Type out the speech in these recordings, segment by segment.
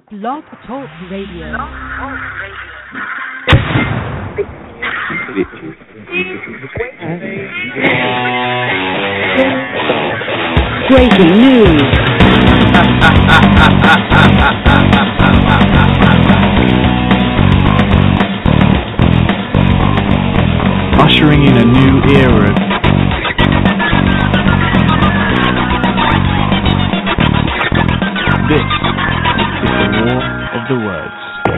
Blog Talk Radio. Breaking news. Ushering in a new era. This is the War of the Words.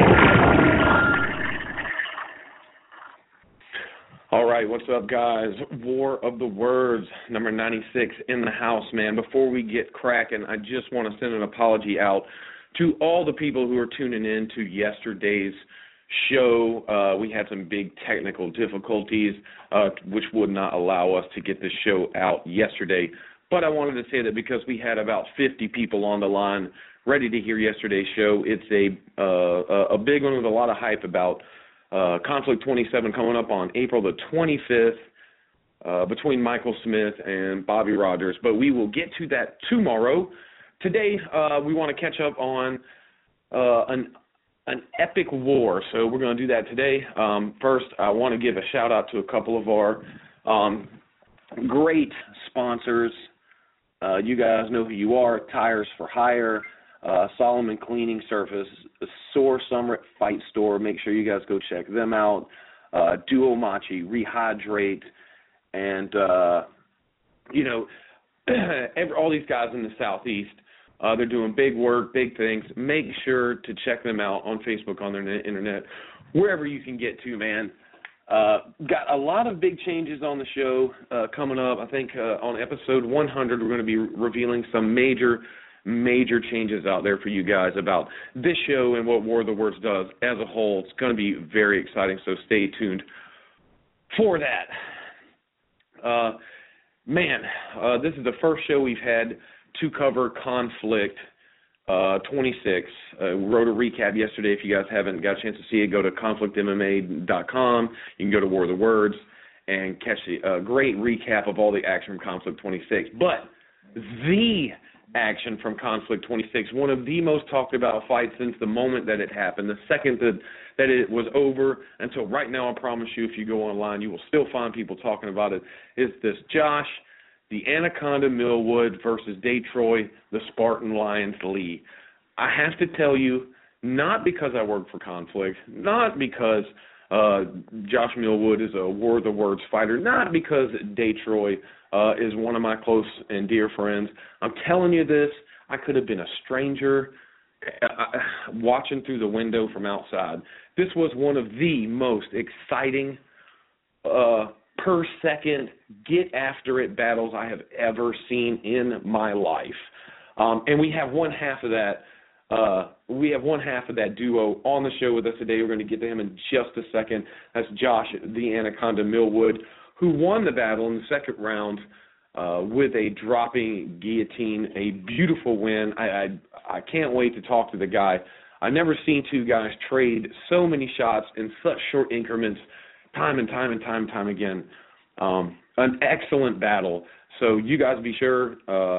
All right, what's up, guys? War of the Words, number 96 in the house, man. Before we get cracking, I just want to send an apology out to all the people who are tuning in to yesterday's show. We had some big technical difficulties, which would not allow us to get the show out yesterday. But I wanted to say that because we had about 50 people on the line ready to hear yesterday's show, it's a big one with a lot of hype about Conflict 27 coming up on April the 25th between Michael Smith and Bobby Rogers. But we will get to that tomorrow. Today, we want to catch up on an epic war, so we're going to do that today. First, I want to give a shout-out to a couple of our great sponsors. You guys know who you are: Tires for Hire, Solomon Cleaning Surface, Soar Summit Fight Store. Make sure you guys go check them out. Duo Machi, Rehydrate, and, all these guys in the Southeast. They're doing big work, big things. Make sure to check them out on Facebook, on their internet, wherever you can get to, man. Got a lot of big changes on the show coming up. I think on episode 100, we're going to be revealing some major changes out there for you guys about this show and what War of the Words does as a whole. It's going to be very exciting, so stay tuned for that. This is the first show we've had to cover Conflict 26. We wrote a recap yesterday. If you guys haven't got a chance to see it, go to conflictmma.com. You can go to War of the Words and catch a great recap of all the action from Conflict 26. But the action from Conflict 26, one of the most talked about fights since the moment that it happened, the second that it was over until right now, I promise you, if you go online, you will still find people talking about it, is this Josh, the Anaconda Millwood versus Detroit, the Spartan Lions Lee. I have to tell you, not because I work for Conflict, not because Josh Millwood is a War of the Words fighter, not because Detroit is one of my close and dear friends. I'm telling you this, I could have been a stranger watching through the window from outside. This was one of the most exciting per second, get after it battles I have ever seen in my life. And we have one half of that. We have one half of that duo on the show with us today. We're going to get to him in just a second. That's Josh, the Anaconda Millwood, who won the battle in the second round with a dropping guillotine, a beautiful win. I can't wait to talk to the guy. I've never seen two guys trade so many shots in such short increments, time and time again. An excellent battle. So you guys be sure,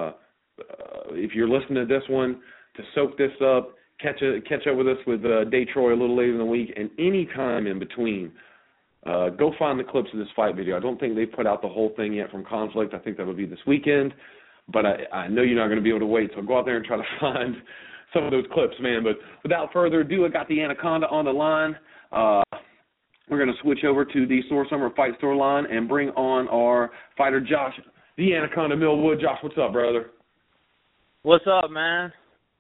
if you're listening to this one, to soak this up, catch up with us with Detroit a little later in the week, and any time in between, go find the clips of this fight video. I don't think they put out the whole thing yet from Conflict. I think that will be this weekend, but I know you're not going to be able to wait, so go out there and try to find some of those clips, man. But without further ado, I got the Anaconda on the line. We're going to switch over to the Soar Summer Fight Store line and bring on our fighter, Josh, the Anaconda Millwood. Josh, what's up, brother? What's up, man?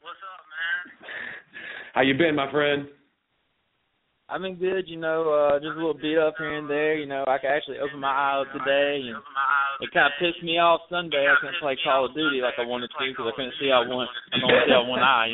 How you been, my friend? I've been good, just a little beat up here and there. I could actually open my eye up today, and it kind of pissed me off Sunday. I couldn't play Call of Duty like I wanted to because I couldn't see out one eye,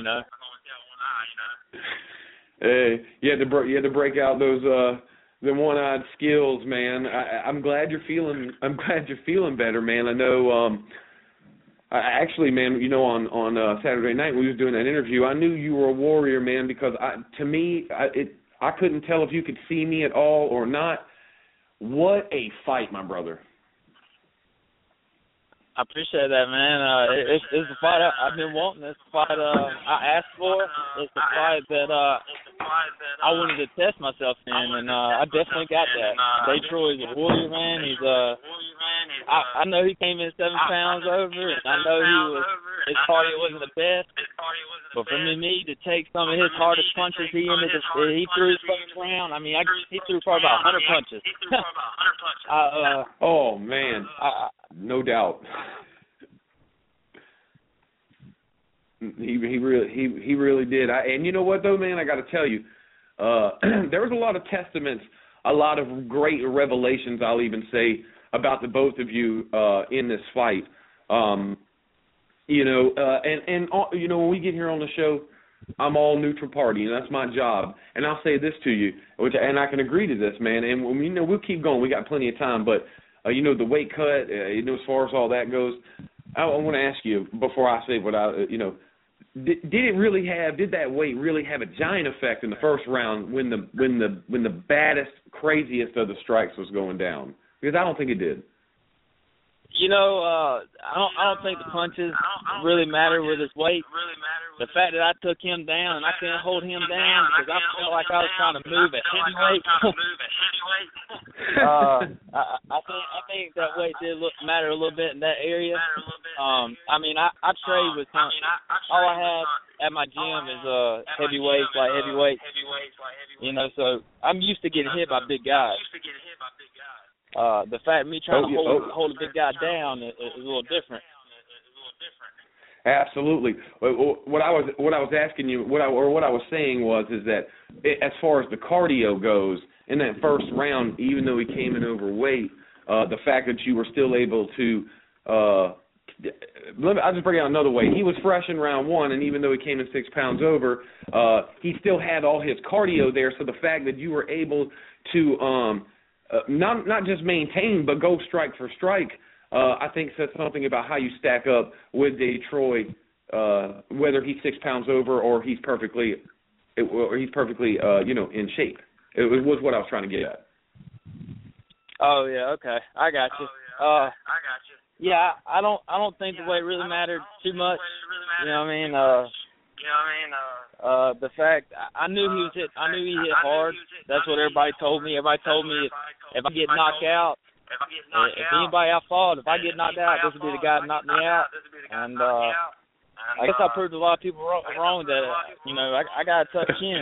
Hey, you had to break out those the one-eyed skills, man. I'm glad you're feeling better, man. I know. Actually, man, on Saturday night when we was doing that interview, I knew you were a warrior, man, because I couldn't tell if you could see me at all or not. What a fight, my brother. I appreciate that, man. It's the fight I've been wanting. It's the fight I asked for. It's the fight that I wanted to test myself in, and I definitely got that. Detroit's a warrior, man. He's I know he came in 7 pounds over, and I know his cardio wasn't the best. But for me to take some of his hardest punches, he threw his first round. I mean, he threw probably about 100 punches. Oh man, no doubt. He really did. And you know what though, man, I got to tell you, there was a lot of testaments, a lot of great revelations, I'll even say, about the both of you in this fight. You know, when we get here on the show, I'm all neutral party, and that's my job. And I'll say this to you, and I can agree to this, man. And we'll keep going. We got plenty of time, but the weight cut, as far as all that goes, I want to ask you before I say what did that weight really have a giant effect in the first round when the baddest, craziest of the strikes was going down? Because I don't think it did. I don't think the punches really matter with his weight. The fact that I took him down and I couldn't hold him down because I felt like I was trying to move at heavyweight. I think that weight did matter a little bit in that area. I trade with him. All I have at my gym is heavyweight. So I'm used to getting hit by big guys. The fact of me trying to hold a big guy down is a little different. Absolutely. What I was asking you, what I was saying is that as far as the cardio goes, in that first round, even though he came in overweight, the fact that you were still able to, I'll just bring it out another way. He was fresh in round 1, and even though he came in 6 pounds over, he still had all his cardio there. So the fact that you were able to not just maintain, but go strike for strike, I think says something about how you stack up with Detroit, whether he's 6 pounds over or he's perfectly in shape. It was what I was trying to get at. Oh yeah, okay, I got you. Yeah, I don't think the weight really mattered too much. You know what I mean? The fact I knew he hit hard. That's what everybody told me. Everybody told me if I get knocked out, if anybody I fought, if I get knocked out, this will be the guy that knocked me out. And I guess I proved a lot of people wrong that I got a tough chin.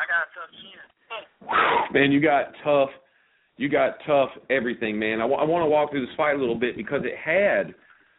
Man, you got tough everything, man. I want to walk through this fight a little bit because it had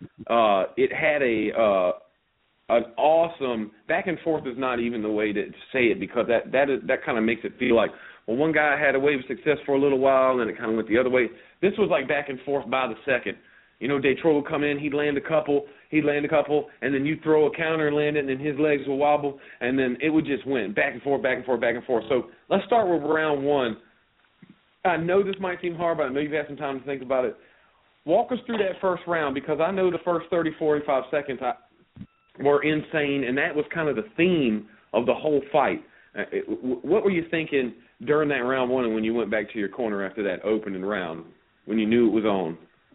an awesome back and forth is not even the way to say it because that kind of makes it feel like, well, one guy had a wave of success for a little while and then it kind of went the other way. This was like back and forth by the second. Detroit would come in, he'd land a couple, and then you throw a counter and land it, and then his legs will wobble, and then it would just went back and forth. So let's start with round 1. I know this might seem hard, but I know you've had some time to think about it. Walk us through that first round because I know the first 30, 45 seconds were insane, and that was kind of the theme of the whole fight. What were you thinking during that round 1 and when you went back to your corner after that opening round, when you knew it was on?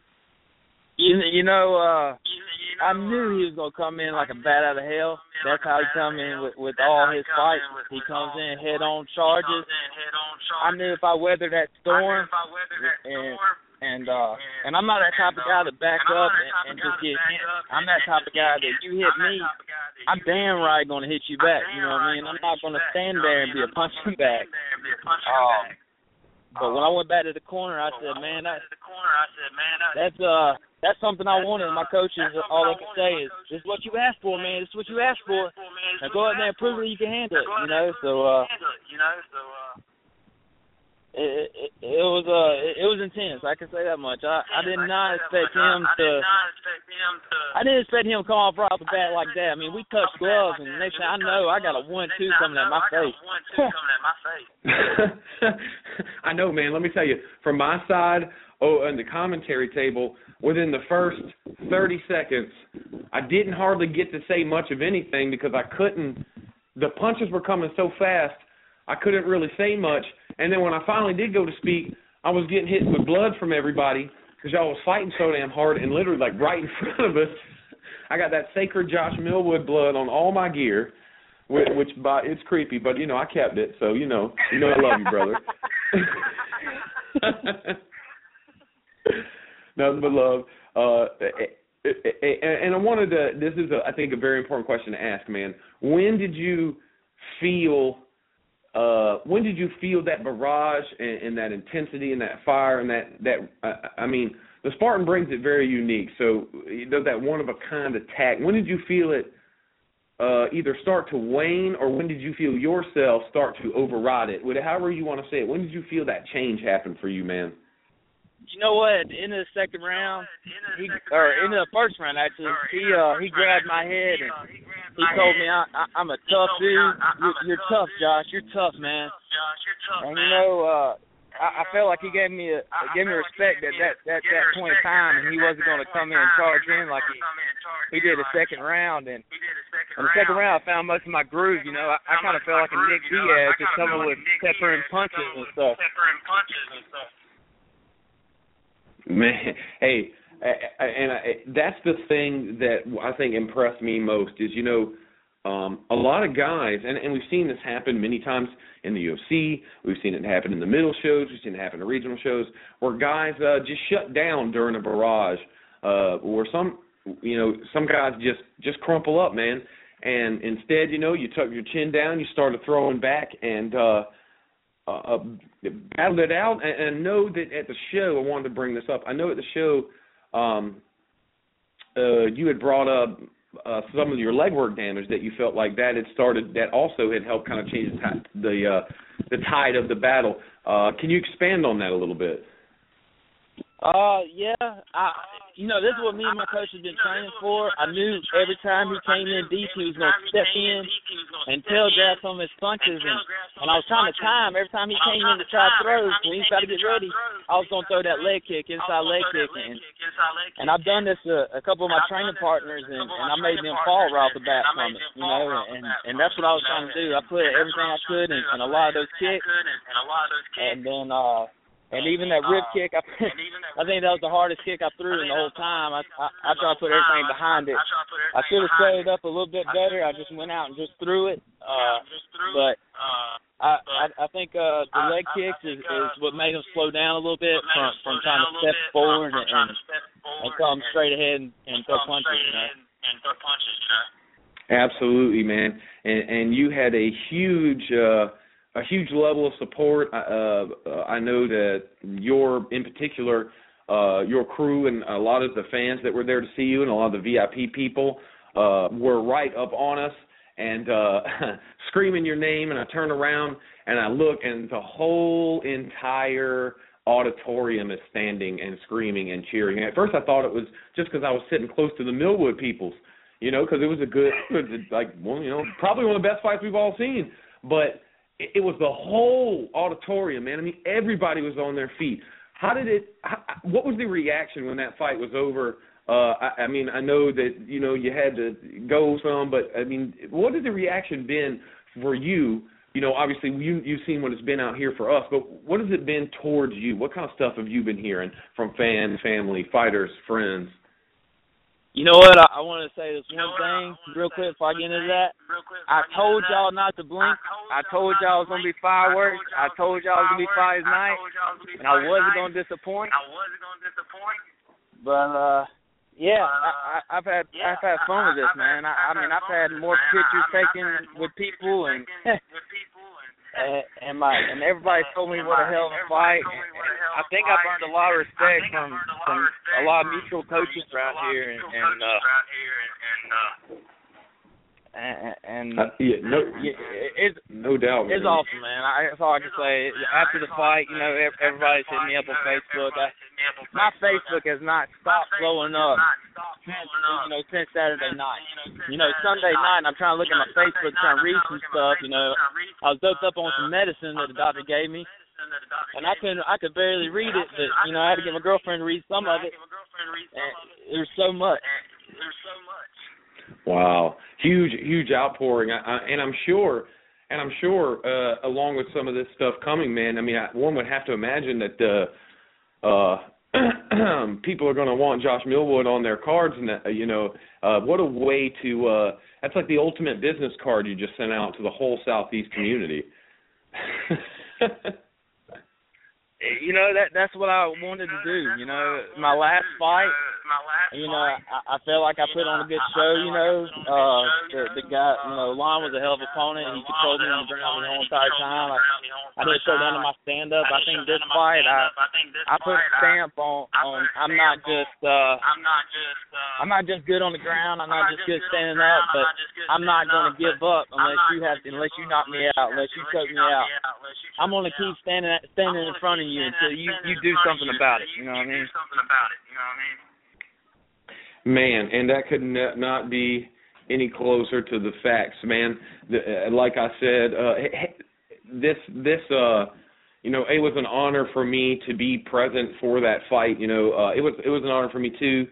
I knew he was going to come in like a bat out of hell. That's how he come in with all his fights. He comes in head-on charges. I knew if I weathered that storm, and I'm not that type of guy to back up and just get hit. I'm that type of guy that you hit me, I'm damn right going to hit you back. You know what I mean? I'm not going to stand there and be a punching bag. But when I went back to the corner, I said, man, that's something I wanted. My coaches, all they can say is, this is what you asked for, man. This is what you asked for. Now go out there and prove that you can handle it, So it was intense. I can say that much. I did not expect him to. I didn't expect him to come off right off the bat like that. I mean, we touched gloves, and the next thing I know, I got a 1-2 coming at my face. I know, man. Let me tell you, from my side, on the commentary table, within the first 30 seconds, I didn't hardly get to say much of anything because I couldn't. The punches were coming so fast, I couldn't really say much. And then when I finally did go to speak, I was getting hit with blood from everybody because y'all was fighting so damn hard, and literally like right in front of us, I got that sacred Josh Millwood blood on all my gear, which it's creepy, but I kept it, so you know I love you, brother. Nothing but love. And I wanted to. This is, I think, a very important question to ask, man. When did you feel? When did you feel that barrage and that intensity and that fire and that? I mean, the Spartan brings it very unique. So it does that one of a kind attack. When did you feel it? Either start to wane, or when did you feel yourself start to override it? However you want to say it. When did you feel that change happen for you, man? You know what? At the end of the second round, end of the first round actually, he grabbed my head and he told me I'm a tough dude. You're tough, Josh. You're tough, man. And I felt like he gave me respect at that point in time, and he wasn't going to come in and charge in like he did the second round. And in the second round, I found most of my groove. I kind of felt like a Nick Diaz, just coming with pepper and punches and stuff. Man, hey, that's the thing that I think impressed me most is, a lot of guys, and we've seen this happen many times in the UFC, we've seen it happen in the middle shows, we've seen it happen in regional shows, where guys just shut down during a barrage, or some guys just crumple up, man, and instead, you tuck your chin down, you started throwing back, and battled it out, and know that at the show, I wanted to bring this up, I know at the show you had brought up some of your legwork damage that you felt like that also had helped kind of change the tide of the battle. Can you expand on that a little bit? Yeah. This is what me and my coach have been training for. I knew every time he came in deep, he was going to step in and telegraph some of his punches. And I was trying to time every time he came in to try throws. When he was about to get ready, I was going to throw that leg kick, inside leg kick. And I've done this to a couple of my training partners, and I made them fall right off the bat from it, and that's what I was trying to do. I put everything I could in a lot of those kicks. And then and even that rib kick, I think that was the hardest kick I threw in the whole time. I tried to put everything behind it. I should have set it up a little bit better. I just went out and just threw it. But I think the leg kicks is what made him slow down a little bit from trying to step forward and come straight ahead and throw punches. Absolutely, man. And you had a huge level of support. I know that in particular, your crew and a lot of the fans that were there to see you and a lot of the VIP people were right up on us and screaming your name. And I turn around and I look, and the whole entire auditorium is standing and screaming and cheering. And at first I thought it was just because I was sitting close to the Millwood peoples, because it was probably one of the best fights we've all seen. But it was the whole auditorium, man. I mean, everybody was on their feet. What was the reaction when that fight was over? I mean, I know that, you had to go some, but, I mean, what has the reaction been for you? Obviously, you've seen what it's been out here for us, but what has it been towards you? What kind of stuff have you been hearing from fans, family, fighters, friends? You know what? I want to say this one thing real quick before I get into that. I told y'all not to blink. I told y'all it was going to be fireworks. I told y'all it was going to be Fighters Night. And I wasn't going to disappoint. But, yeah, I've had fun with this, man. I mean, I've had more pictures taken with people and everybody told me what a hell of a fight. And I think I've earned a lot of respect from a lot of mutual coaches around here, no doubt. It's awesome, man. That's all I can say. After the fight, everybody's hitting me up on Facebook. My Facebook has not stopped blowing up since Saturday night. Sunday night, I'm trying to look at my Facebook, trying to read some stuff. I was doped up on some medicine that the doctor gave me, and I could barely read it. But I had to get my girlfriend to read some of it. And there's so much. Wow, huge outpouring, and I'm sure, along with some of this stuff coming, man. I mean, one would have to imagine that people are going to want Josh Millwood on their cards, and what a way to that's like the ultimate business card you just sent out to the whole Southeast community. That's what I wanted to do. My last fight, I felt like I put on a good show. The guy, Lon was a hell of an opponent. He controlled me on the ground the whole entire time. I didn't show down to my stand up. I think this fight, I put a stamp on. I'm not just good on the ground. I'm not just good standing up, but I'm not going to give up unless you knock me out, unless you choke me out. I'm going to keep standing in front of you until you do something about it. You know what I mean? Man, and that could not be any closer to the facts, man. Like I said, it was an honor for me to be present for that fight. It was an honor for me too.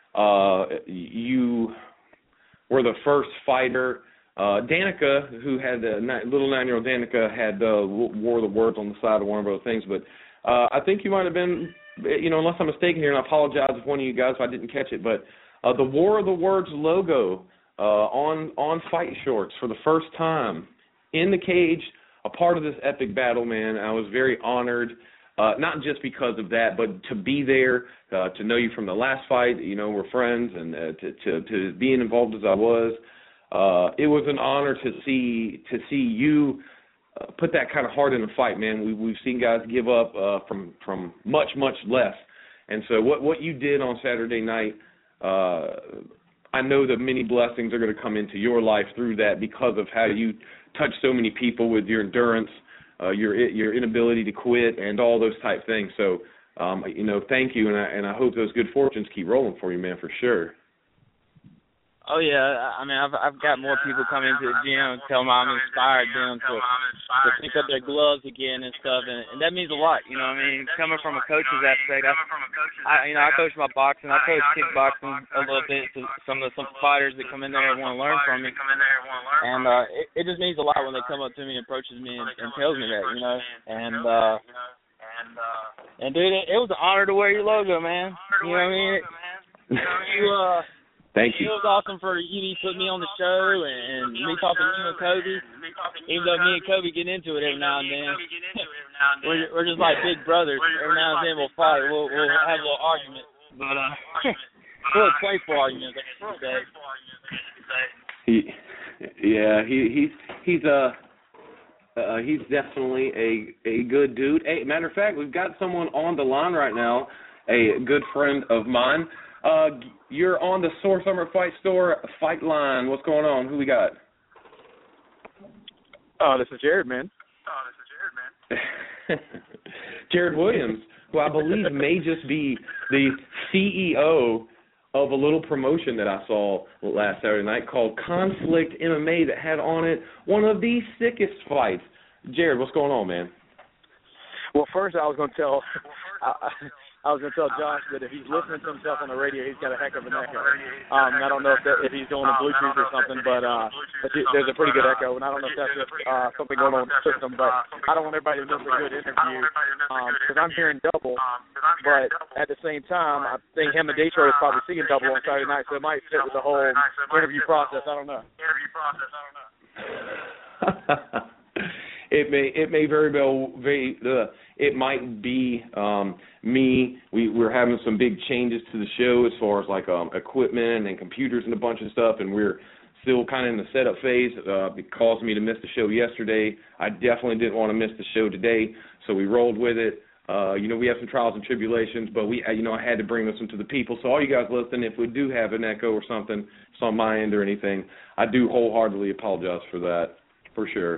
You were the first fighter. Danica, who had little 9-year-old Danica, had wore the words on the side of one of those things. But I think you might have been, unless I'm mistaken here, and I apologize if one of you guys, if I didn't catch it, but the War of the Words logo on fight shorts for the first time in the cage, a part of this epic battle, man. I was very honored, not just because of that, but to be there, to know you from the last fight. We're friends, and to being involved as I was. It was an honor to see you put that kind of heart in the fight, man. We've seen guys give up from much, much less. And so what you did on Saturday night, I know that many blessings are going to come into your life through that because of how you touched so many people with your endurance, your inability to quit, and all those type things. So, thank you, and I hope those good fortunes keep rolling for you, man, for sure. Oh yeah, I mean I've got more people come into the gym and tell me I'm inspired them to pick up their gloves again and stuff, and that means a lot. Coming from a coach's aspect, I coach my boxing, I coach kickboxing a little bit to some fighters that come in there and want to learn from me, and it just means a lot when they come up to me and approaches me and tells me that, and dude, it was an honor to wear your logo, man. You know what I mean? Thank you. It was awesome for you to put me on the show and me talking to you and Kobe. Even though me and Kobe get into it every now and then. We're just like big brothers. Every now and then we'll fight. We'll have a little argument. But really playful arguments, I should say. He's definitely a good dude. Hey, matter of fact, we've got someone on the line right now, a good friend of mine. You're on the Sore Summer Fight Store fight line. What's going on? Who we got? This is Jared, man. Jared Williams, who I believe may just be the CEO of a little promotion that I saw last Saturday night called Conflict MMA that had on it one of the sickest fights. Jared, what's going on, man? Well, first I was going to tell Josh that if he's listening to himself on the radio, he's got a heck of an echo. I don't know if he's doing a Bluetooth or something, but there's a pretty good echo, and I don't know if that's just something going on with the system, but I don't want everybody to miss a good interview because I'm hearing double, but at the same time, I think him and Detroit is probably seeing double on Saturday night, so it might fit with the whole interview process. I don't know. It may very well it might be me. We're having some big changes to the show as far as like equipment and computers and a bunch of stuff, and we're still kind of in the setup phase. It caused me to miss the show yesterday. I definitely didn't want to miss the show today, so we rolled with it. We have some trials and tribulations, but I had to bring this one to the people. So all you guys listening, if we do have an echo or something, it's on my end or anything, I do wholeheartedly apologize for that, for sure.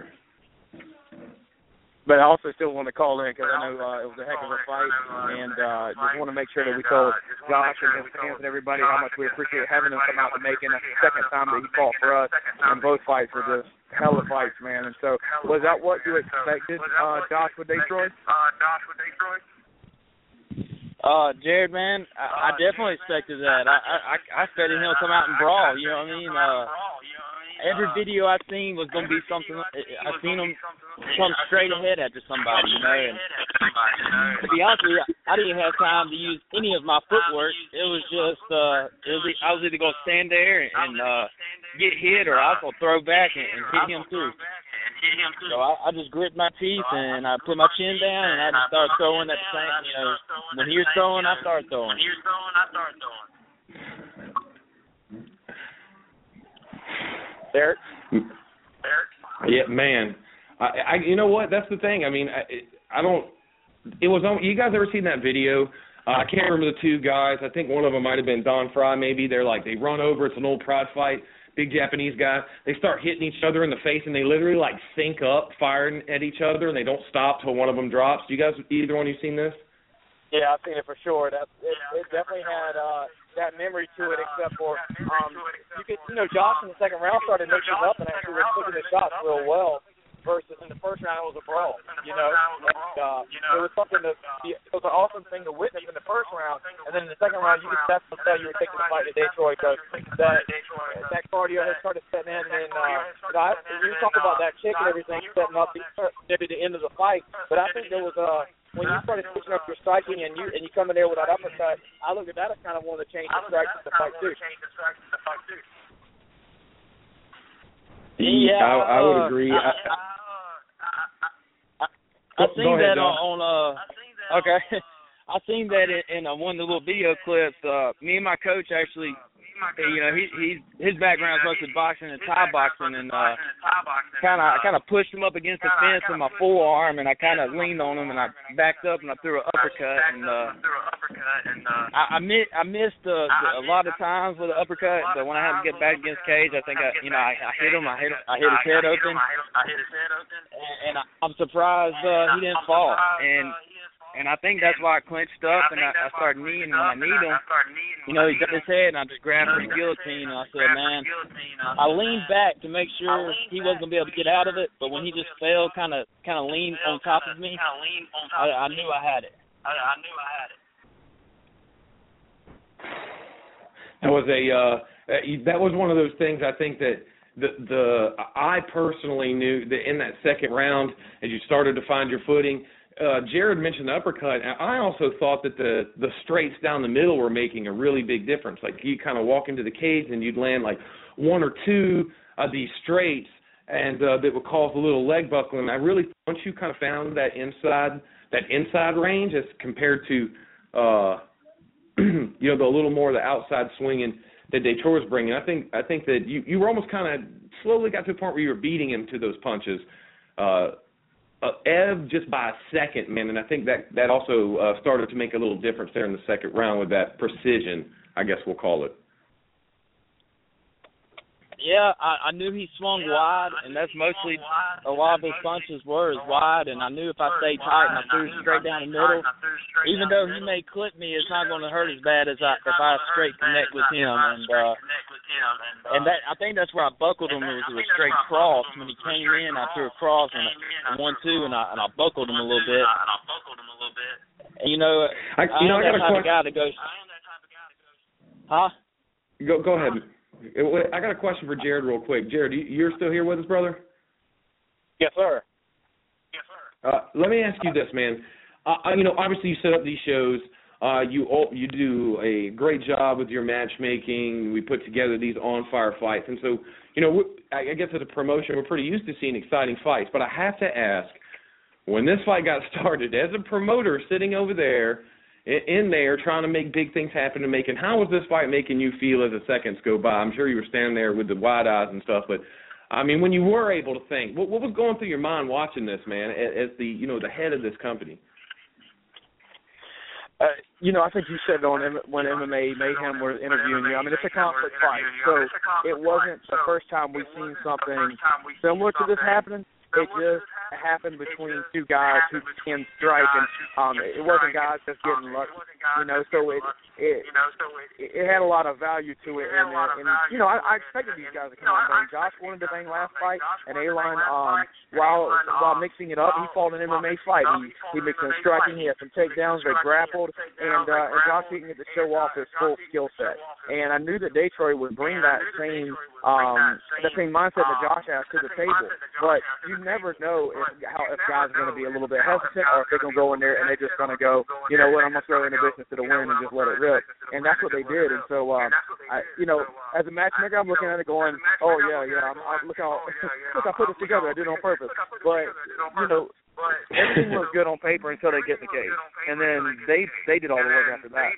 But I also still want to call in because I know it was a heck of a fight, and just want to make sure that we told Josh and his fans and everybody how much we appreciate having him come out to Macon. That's the second time that he fought for us, and both fights were just hella fights, man. And so, was that what you expected, Josh, with Detroit? Jared, man, I definitely expected that. I expected him to come out and brawl. You know what I mean? Every video I've seen was going to be something. I've seen him come straight ahead after somebody, And to be honest with you, I didn't have time to use any of my footwork. It was just I was either gonna stand there and get hit, or I was gonna throw back and hit him too. So I just grit my teeth and I put my chin down and I just started throwing at the same. When he was throwing, I started throwing. Derek? Yeah, man. I you know what? That's the thing. I mean, I don't. It was on. You guys ever seen that video? I can't remember the two guys. I think one of them might have been Don Fry. Maybe they run over. It's an old pride fight. Big Japanese guy. They start hitting each other in the face, and they literally sync up, firing at each other, and they don't stop till one of them drops. Do you guys, either one of you seen this? Yeah, I've seen it for sure. It definitely had that memory to it, except for Josh in the second round started mixing up and actually was taking the shots real well. Versus in the first round, it was a brawl. It was something it was an awesome thing to witness in the first round, and then in the second round, you could definitely tell you were taking the fight to Detroit because that cardio had started setting in, and we talked about that kick and everything setting up maybe the end of the fight, but I think there was when you started switching up your striking and you come in there with that uppercut, I look at that as kind of one of the changes of strikes in the fight too. Yeah, I would agree. I seen that on okay. I seen that in one of the little video clips. Me and my coach actually, his background is mostly boxing and Thai boxing, and kind of pushed him up against the fence with my forearm, and I kind of leaned on him, and I backed up and I threw an uppercut, and I missed a lot of times with the uppercut, but when I had to get back against Cage, I think I hit him. I hit his head open, and I'm surprised he didn't fall, and I think that's why I clinched up and I started kneeing. And when I kneed him, he got his head, and I just grabbed for the guillotine, and I said, man, I leaned back to make sure he wasn't going to be able to get out of it, but when he just fell, kind of leaned on top of me, I knew I had it. That was one of those things I think that I personally knew that in that second round, as you started to find your footing, Jared mentioned the uppercut. I also thought that the straights down the middle were making a really big difference. You kind of walk into the cage and you'd land one or two of these straights, and that would cause a little leg buckling. I really, once you kind of found that inside range as compared to the little more of the outside swinging that Detroit was bringing, I think that you were almost kind of slowly got to the point where you were beating him to those punches. Ev just by a second, man, and I think that also started to make a little difference there in the second round with that precision, I guess we'll call it. Yeah, I knew he swung wide, and that's mostly a lot of his punches were wide, and I knew if I stayed tight and I threw straight down the middle, even though he may clip me, it's not going to hurt as bad as if I straight connect with him. And that, I think that's where I buckled him. It was a straight cross. When he came in, I threw a cross and a 1-2, and I buckled him a little bit. And, I am that type of guy that goes, huh? Go ahead. I got a question for Jared real quick. Jared, you're still here with us, brother? Yes, sir. Let me ask you this, man. Obviously you set up these shows. You do a great job with your matchmaking. We put together these on-fire fights. And so, I guess as a promotion, we're pretty used to seeing exciting fights. But I have to ask, when this fight got started, as a promoter sitting over there, in there trying to make big things happen and how was this fight making you feel as the seconds go by? I'm sure you were standing there with the wide eyes and stuff, but I mean, when you were able to think, what was going through your mind watching this, man, as the head of this company? I think you said when MMA Mayhem were interviewing you, I mean, it's a conflict fight, so it wasn't the first time we've seen something similar to this happening. It just happened between two guys who can strike, and it wasn't guys just getting lucky, so it had a lot of value to it, and I expected these guys to come on bang. Josh wanted to bang last fight, and A-Line, while mixing it up, he fought an MMA fight. He mixed in striking, he had some takedowns, they grappled, and Josh didn't get to show off his full skill set. And I knew that Detroit would bring that same mindset that Josh has to the table, but you never know if if guys are going to be a little bit hesitant or if they're going to go in there and they're just going to go, you know what, I'm going to throw inhibitions to the wind and just let it rip. And that's what they did. And so, as a matchmaker, I'm looking at it going, oh, yeah, look how I put this together. I did it on purpose. But, everything looks good on paper until they get in the cage. And then they did all the work after that.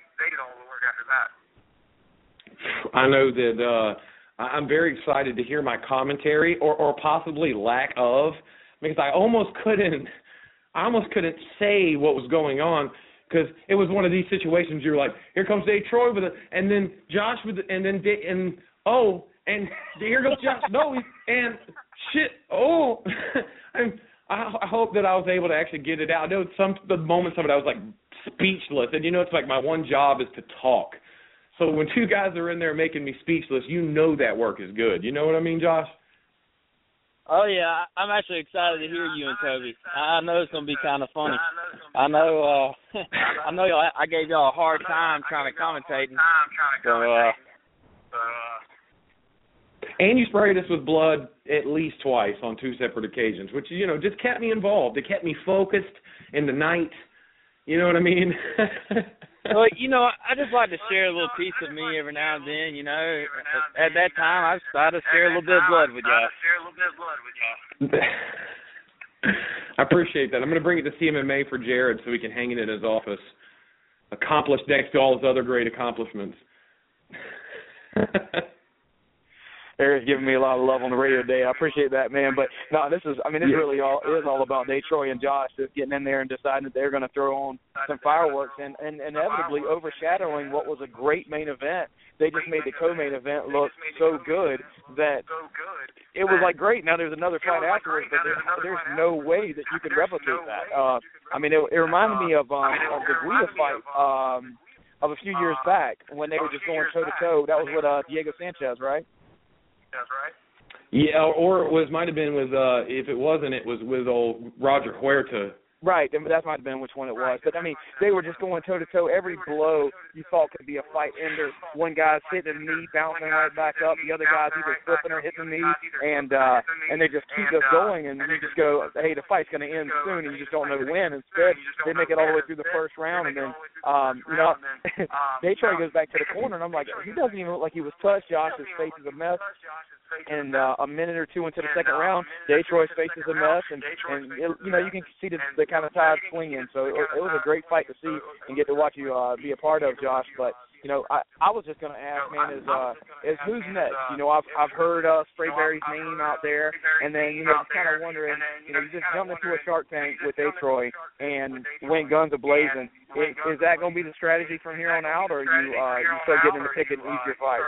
I know that I'm very excited to hear my commentary or possibly lack of, because I almost couldn't say what was going on, because it was one of these situations you're like, here comes Dave Troy with it, and then Josh with it, and then and here goes Josh, no, and shit, oh, I hope that I was able to actually get it out. I know the moments of it I was like speechless, and it's like my one job is to talk. So when two guys are in there making me speechless, that work is good. You know what I mean, Josh? Oh, yeah. I'm actually excited to hear you and Toby. I know it's going to be kind of funny. I know I gave y'all a hard time trying to commentate. And you sprayed us with blood at least twice on two separate occasions, which, just kept me involved. It kept me focused in the night. You know what I mean? Well, I just like to share a little piece of me every now and then, At that time, I decided to share a little bit of blood with y'all. I appreciate that. I'm going to bring it to CMMA for Jared so he can hang it in his office. Accomplished next to all his other great accomplishments. Eric's giving me a lot of love on the radio today. I appreciate that, man. But no, this really all about Dave Troy and Josh just getting in there and deciding that they're going to throw on some fireworks and inevitably overshadowing what was a great main event. They just made the co-main event look so good that it was like great. Now there's another fight afterwards, but there's no way that you could replicate that. It reminded me of the Guida fight of a few years back when they were just going toe to toe. That was with Diego Sanchez, right? Yeah, or it might have been with, if it wasn't, it was with old Roger Huerta. Right, that might have been which one it was. But, they were just going toe-to-toe. Every blow you thought could be a fight ender. One guy's hitting a knee, bouncing right back up. The other guy's either flipping or hitting the knee. And they just keep us going, and you just go, hey, the fight's going to end soon, and you just don't know when. Instead, they make it all the way through the first round, and then, Dave Troy goes back to the corner, and I'm like, he doesn't even look like he was touched. Josh's face is a mess. And a minute or two into the second round, Dave Troy's face is a mess, and you can see the kind of tide swinging. So it was a great fight to see and get to watch you be a part of, Josh. But I was just going to ask, man, is who's next? I've heard Sprayberry's name out there, and then just kind of wondering, you just jumped into a Shark Tank with Dave Troy and went guns a-blazing. Is that going to be the strategy from here on out, or are you still getting to pick an easier fight?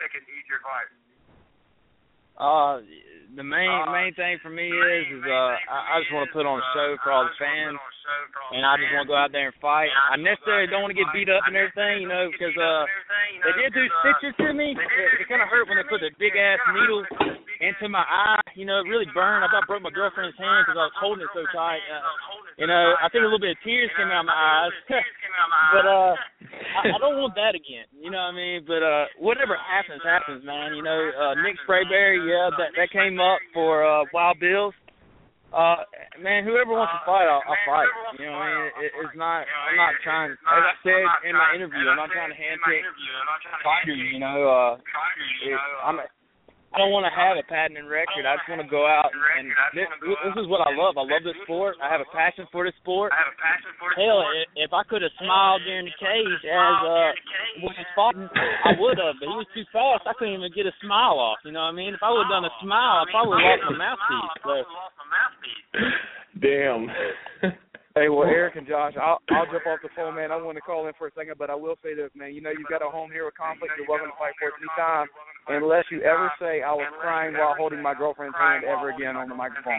The main thing for me is I just want to put on a show for all the fans, and I just want to go out there and fight. I necessarily don't want to get beat up and everything, because they did do stitches to me. It kind of hurt when they put a big-ass needle into my eye. It really burned. I about broke my girlfriend's hand because I was holding it so tight. I think a little bit of tears came out of my eyes. But I don't want that again. You know what I mean? But whatever happens, man. Nick Sprayberry, that came up for Wild Bills. Man, whoever wants to fight, I'll fight. You know what I mean? It's not. I'm not trying. As I said in my interview, I'm not trying to handpick fighters. I don't want to have a patented record. I just want to go out and this is what I love. I love this sport. I have a passion for this sport. Hell, if I could have smiled during the cage as when he was fighting, I would have. But he was too fast. I couldn't even get a smile off. You know what I mean? If I would have done a smile, I probably would have lost my mouthpiece. So. Damn. Hey, well, Eric and Josh, I'll jump off the phone, man. I want to call in for a second, but I will say this, man. You've got a home here with Conflict. You're welcome to fight for it anytime, unless you ever say I was crying while holding my girlfriend's hand ever again on the microphone.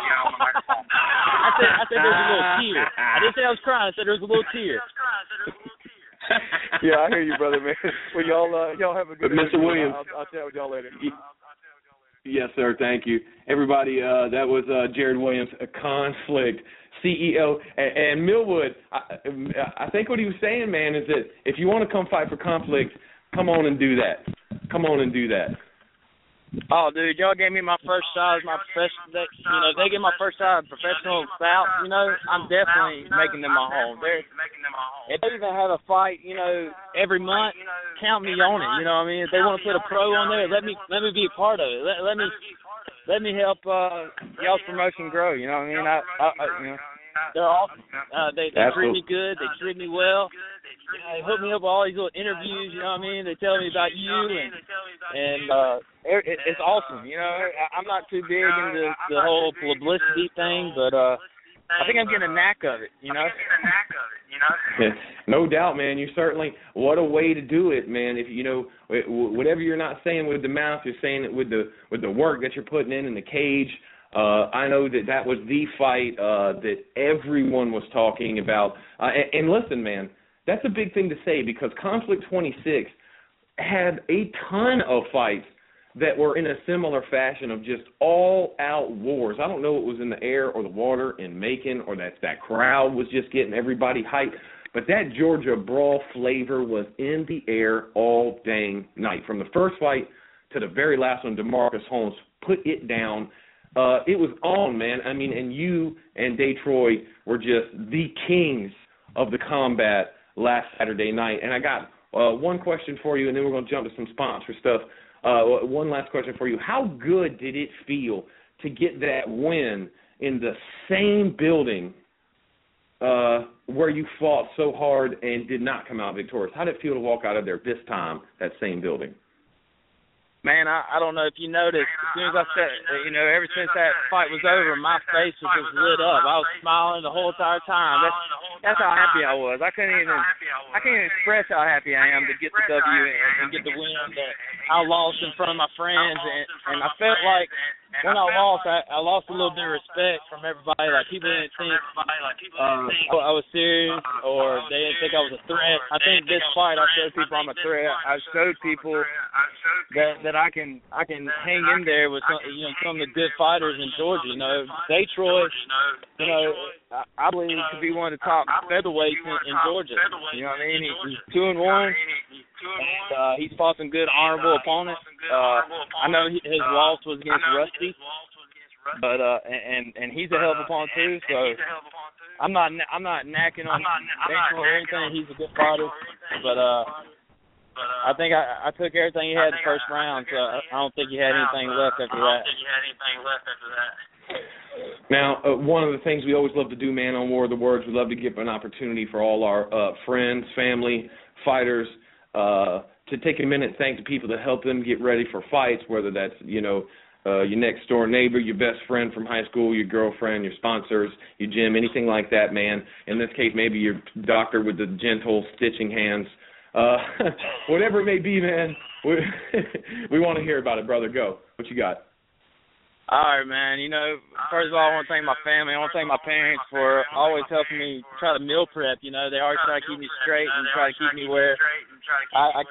I said there was a little tear. I didn't say I was crying. I said there was a little tear. Yeah, I hear you, brother, man. Well, y'all have a good day. Mr. Williams. I'll chat with y'all later. Yes, sir. Thank you. Everybody, that was Jared Williams, a Conflict CEO. And Millwood, I think what he was saying, man, is that if you want to come fight for Conflict, come on and do that. Come on and do that. Oh, dude, y'all gave me my first shot as my professional. They gave my first shot at professional bout. I'm definitely making them my home. If they even have a fight, every month, count me on it. You know what I mean? If they want to put a pro on there, let me be a part of it. Let me help y'all's promotion grow. You know what I mean? They're awesome. They treat me good. They treat me well. They hook me up with all these little interviews. You know what I mean? They tell me about you, and it's awesome. I'm not too big into the whole publicity thing, but I think I'm getting a knack of it. No doubt, man. You certainly. What a way to do it, man. If whatever you're not saying with the mouth, you're saying it with the work that you're putting in the cage. I know that was the fight that everyone was talking about. And listen, man, that's a big thing to say because Conflict 26 had a ton of fights that were in a similar fashion of just all-out wars. I don't know if it was in the air or the water in Macon or that crowd was just getting everybody hyped, but that Georgia brawl flavor was in the air all dang night. From the first fight to the very last one, DeMarcus Holmes put it down. It was on, man. I mean, and you and Detroit were just the kings of the combat last Saturday night. And I got one question for you, and then we're going to jump to some sponsor stuff. One last question for you. How good did it feel to get that win in the same building where you fought so hard and did not come out victorious? How did it feel to walk out of there this time, that same building? Man, I don't know if you noticed, as soon as I said, ever since that fight was over, my face was just lit up. I was smiling the whole entire time. That's how happy I was. I can't even express how happy I am to get the W and get the win that I lost in front of my friends. And I felt like when I lost a little bit of respect from everybody. Like, people didn't think I was serious or they didn't think I was a threat. I think this fight, I showed people I'm a threat. I showed people that I can hang in there with some of the good fighters in Georgia. Detroit, I believe he could be one of the top featherweights in Georgia. You know what I mean? He's 2-1. And he's fought some good, honorable opponents. I know his loss was against Rusty, but and he's a hell of a opponent too. So I'm not knacking on Detroit or anything. He's a good fighter, but I think I took everything he had in the first round. So I don't think he had anything left after that. Now, one of the things we always love to do, man, on War of the Words, we love to give an opportunity for all our friends, family, fighters, to take a minute and thank the people that help them get ready for fights, whether that's, your next door neighbor, your best friend from high school, your girlfriend, your sponsors, your gym, anything like that, man. In this case, maybe your doctor with the gentle stitching hands. Whatever it may be, man, we want to hear about it, brother. Go. What you got? All right, man. First of all, I want to thank my family. I want to thank my parents for always helping me try to meal prep. They always try to keep me straight and try to keep me where I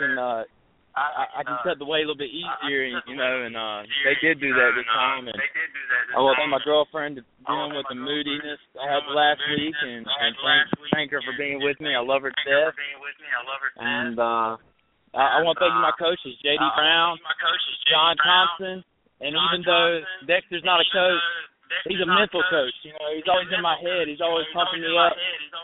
can cut the weight a little bit easier, and they did do that this time. And I want to thank my girlfriend dealing with the moodiness I had last week, and thank her for being with me. I love her to death. And I want to thank my coaches, J.D. Brown, John Thompson. And even though Dexter's not a coach, he's a mental coach. He's always in my head. He's always pumping me up.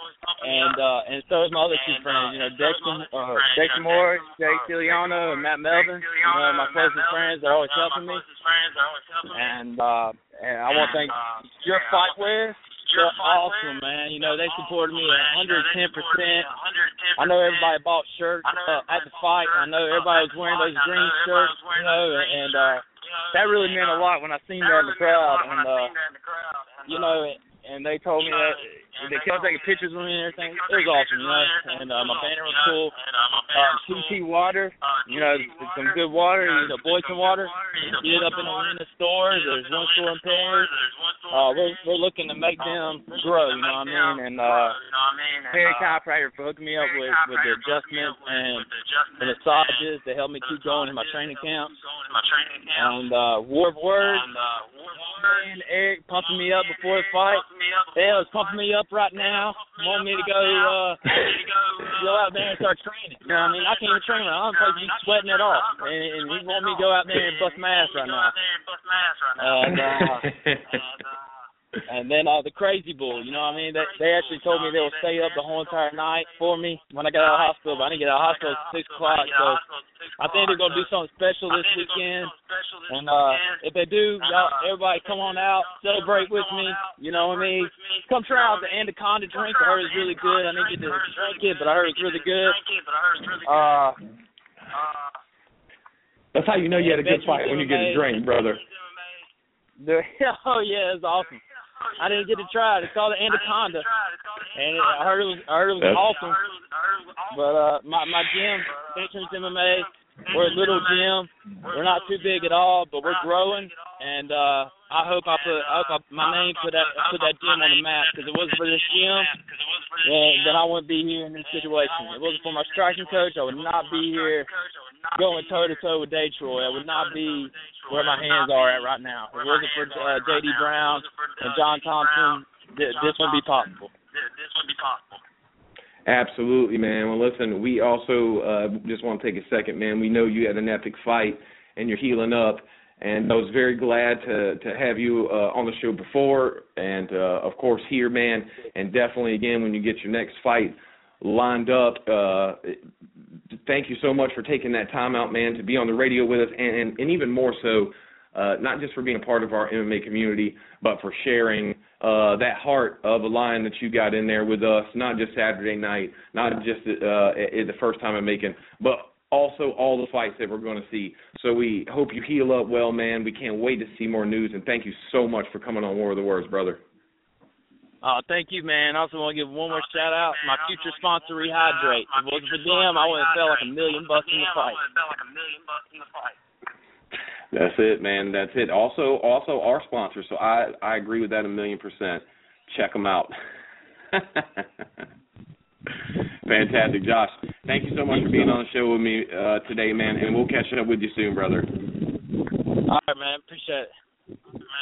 And so is my other two friends. Dexter Moore, Jay Ciliano, and Matt Melvin. My closest friends. They're always helping me. And I want to thank your Fightwear. They're awesome, man. They supported me 110%. I know everybody bought shirts at the fight. I know everybody was wearing those green shirts, and that really meant a lot when I seen that in the crowd. And, and they told me that they kept taking pictures with me and everything. It was awesome, And my banner was cool. TT water, some good water, Boyson water. Get it up in the stores. There's one store in Paris. We're looking to make them grow, you know what I mean? And Perry Chiropractor for hooking me up with the adjustments and the massages to help me keep going in my training camps. And War of Words, and Eric pumping me up before the fight. Hell, is pumping me up right now. Want me to go go out there and start training. You know what I mean? I can't even train. I'm supposed to be sweating it off, and he want me to go out there and bust my ass right now. And then the Crazy Bull, you know what I mean? They actually told me they will stay up the whole entire night for me when I got out of the hospital, but I didn't get out of the hospital at 6 o'clock, so I think they're going to do something special this weekend. And if they do, y'all, everybody come on out, celebrate with me, you know what I mean? Come try out the Anaconda drink. I heard it's really good. I didn't get to drink it, but I heard it's really good. That's how you know you had a good fight, when you get a drink, brother. Oh, yeah, it's awesome. I didn't get to try it. It's called the Anaconda, and I heard it was awesome. But my gym, Veterans MMA, we're a little gym. We're not too big at all, but we're growing. And I hope my name put that gym on the map, because if it wasn't for this gym, then I wouldn't be here in this situation. If it wasn't for my striking coach, I would not be here going toe-to-toe with Detroit. I would not be where my hands are at right now. If it wasn't for J.D. Brown and John Thompson, this wouldn't be possible. Absolutely, man. Well, listen, we also just want to take a second, man. We know you had an epic fight, and you're healing up, and I was very glad to have you on the show before, and, of course, here, man, and definitely, again, when you get your next fight lined up, thank you so much for taking that time out, man, to be on the radio with us, and even more so, not just for being a part of our MMA community, but for sharing that heart of a lion that you got in there with us, not just Saturday night, not just the first time I'm making, but also all the fights that we're going to see. So we hope you heal up well, man. We can't wait to see more news, and thank you so much for coming on War of the Words, brother. Thank you, man. I also want to give one more shout-out to my future sponsor, Rehydrate. If it wasn't for them, I would have felt like $1 million in the fight. That's it, man. That's it. Also our sponsor, so I agree with that 1,000,000%. Check them out. Fantastic, Josh. Thank you so much for being on the show with me today, man, and we'll catch up with you soon, brother. All right, man. Appreciate it.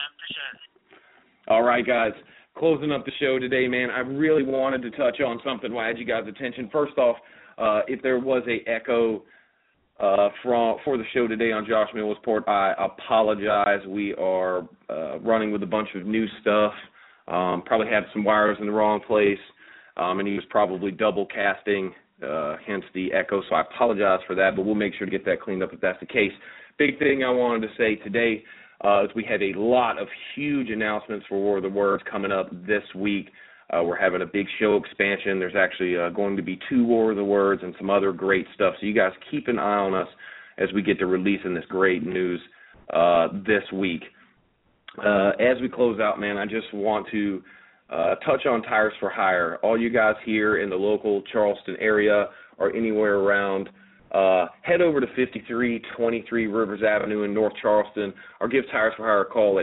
All right, guys. Closing up the show today, man, I really wanted to touch on something I had you guys' attention. First off, if there was a echo for the show today on Josh Millsport, I apologize. We are running with a bunch of new stuff. Probably had some wires in the wrong place, and he was probably double casting, hence the echo. So I apologize for that, but we'll make sure to get that cleaned up if that's the case. Big thing I wanted to say today is we had a lot of huge announcements for War of the Words coming up this week. We're having a big show expansion. There's actually going to be 2 War of the Words and some other great stuff. So you guys keep an eye on us as we get to releasing this great news this week. As we close out, man, I just want to touch on Tires for Hire. All you guys here in the local Charleston area or anywhere around, head over to 5323 Rivers Avenue in North Charleston or give Tires for Hire a call at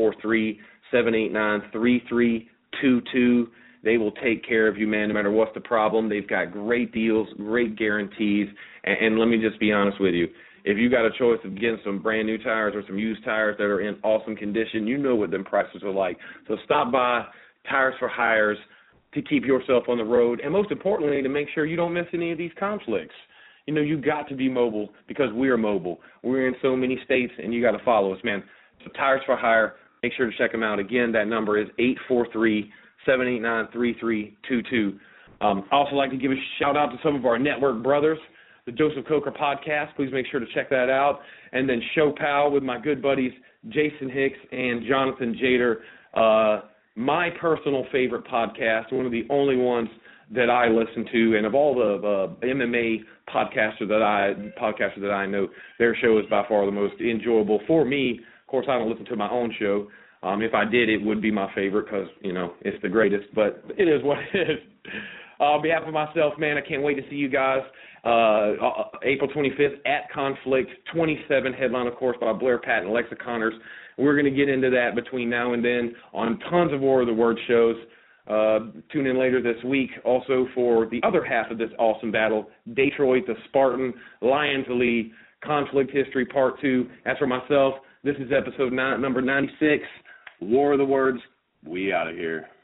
843-789-3322. They will take care of you, man, no matter what's the problem. They've got great deals, great guarantees, and let me just be honest with you. If you got a choice of getting some brand new tires or some used tires that are in awesome condition, you know what them prices are like. So stop by Tires for Hires to keep yourself on the road, and most importantly, to make sure you don't miss any of these conflicts. You know, you got to be mobile because we're mobile. We're in so many states, and you got to follow us, man. So Tires for Hire, make sure to check them out. Again, that number is 843-789-3322. I also like to give a shout-out to some of our network brothers, the Joseph Coker Podcast. Please make sure to check that out. And then Show Pal with my good buddies Jason Hicks and Jonathan Jader. My personal favorite podcast, one of the only ones that I listen to, and of all the MMA podcasters that I know, their show is by far the most enjoyable for me. Of course, I don't listen to my own show. If I did, it would be my favorite because, you know, it's the greatest, but it is what it is. On behalf of myself, man, I can't wait to see you guys April 25th at Conflict 27, headline, of course, by Blair Patton and Alexa Connors. We're going to get into that between now and then on tons of War of the Words shows. Tune in later this week also for the other half of this awesome battle, Detroit, the Spartan, Lion to Lee, Conflict History Part 2. As for myself, this is episode number 96, War of the Words. We out of here.